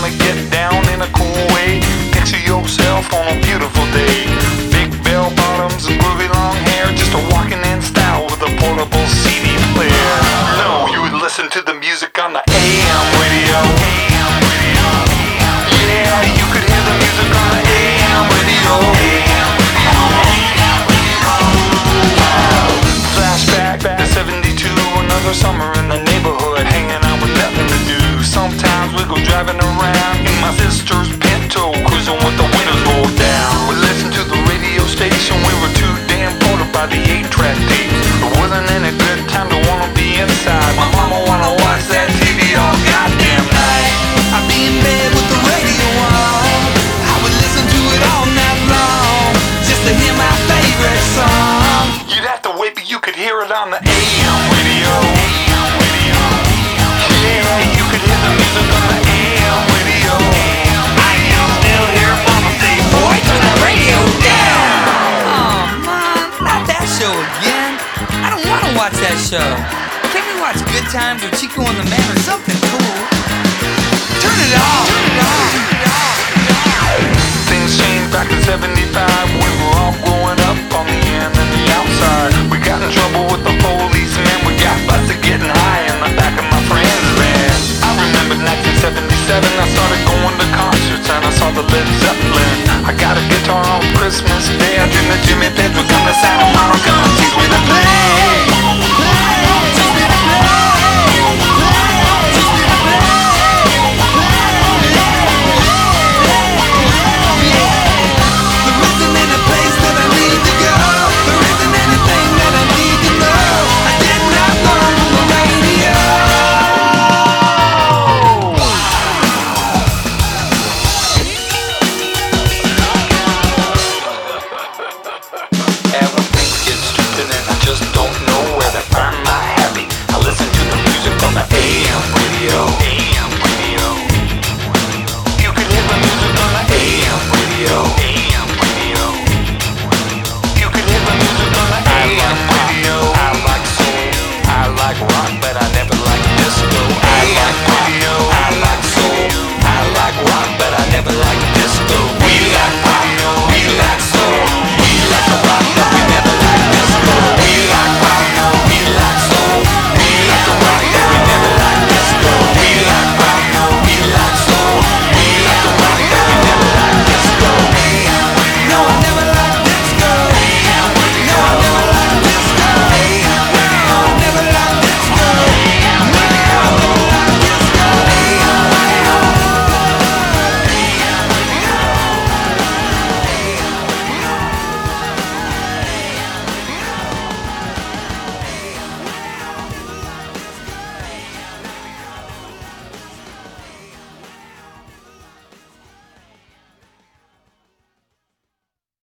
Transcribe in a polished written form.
wanna get down in a cool way. Picture yourself on a beautiful day. Big bell bottoms and groovy long hair, just a walking in style with a portable CD player. No, you would listen to the music on the AM radio. Yeah, you could hear the music on the AM radio. Flashback to 72, another summer in the neighborhood, hanging out with nothing to do. Sometimes we go driving around in my sister's Pinto, cruising with the windows rolled down. We listened to the radio station, we were too damn bored by the 8-track tapes. It wasn't any good time to wanna be inside. My mama wanna watch that TV all goddamn night. I'd be in bed with the radio on. I would listen to it all night long, just to hear my favorite song. You'd have to wait, but you could hear it on the AM radio. Yeah, you could hear the music on the AM radio. I can still hear Mama say, "Boy, turn that radio down." Oh, Mom, not that show again. I don't want to watch that show. Can't we watch Good Times or Chico and the Man or something cool? Turn it off. Things changed back in 75. We were all growing up on the in and the outside. We got in trouble with the policeman. We got busted getting high in the back of my friend's van. I remember 1977. I started going to concerts and I saw the Led Zeppelin. I got a guitar on Christmas Day. I dreamed that Jimmy Page would come to Santa Monica and teach me to play.